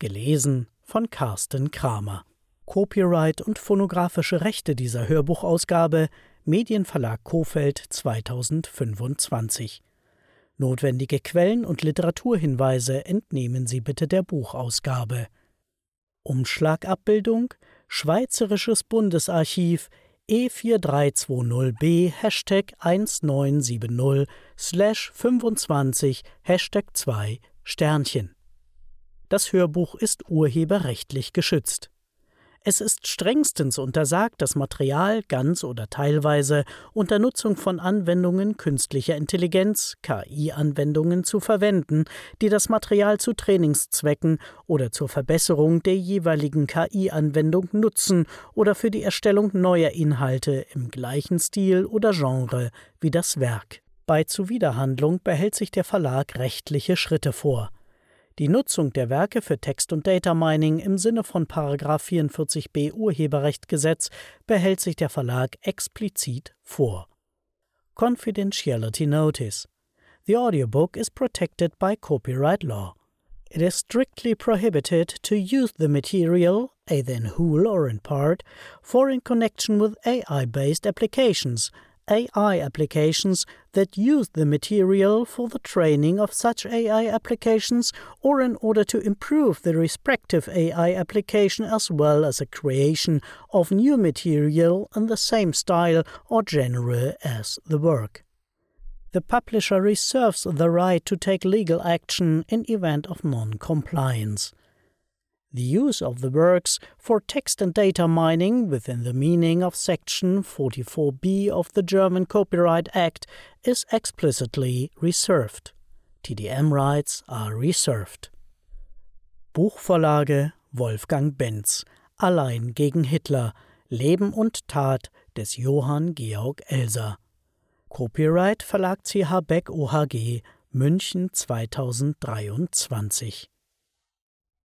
Gelesen von Carsten Kramer. Copyright und phonographische Rechte dieser Hörbuchausgabe Medienverlag Kohfeldt 2025. Notwendige Quellen und Literaturhinweise entnehmen Sie bitte der Buchausgabe. Umschlagabbildung Schweizerisches Bundesarchiv E4320B #1970/25 #2 Sternchen. Das Hörbuch ist urheberrechtlich geschützt. Es ist strengstens untersagt, das Material ganz oder teilweise unter Nutzung von Anwendungen künstlicher Intelligenz, KI-Anwendungen zu verwenden, die das Material zu Trainingszwecken oder zur Verbesserung der jeweiligen KI-Anwendung nutzen oder für die Erstellung neuer Inhalte im gleichen Stil oder Genre wie das Werk. Bei Zuwiderhandlung behält sich der Verlag rechtliche Schritte vor. Die Nutzung der Werke für Text- und Data Mining im Sinne von § 44b Urheberrechtsgesetz behält sich der Verlag explizit vor. Confidentiality Notice. The audiobook is protected by copyright law. It is strictly prohibited to use the material, either in whole or in part, for in connection with AI-based applications that use the material for the training of such AI applications or in order to improve the respective AI application as well as the creation of new material in the same style or genre as the work. The publisher reserves the right to take legal action in event of non-compliance. The use of the works for text and data mining within the meaning of Section 44b of the German Copyright Act is explicitly reserved. TDM rights are reserved. Buchvorlage Wolfgang Benz. Allein gegen Hitler. Leben und Tat des Johann Georg Elser. Copyright Verlag CH Beck OHG, München 2023.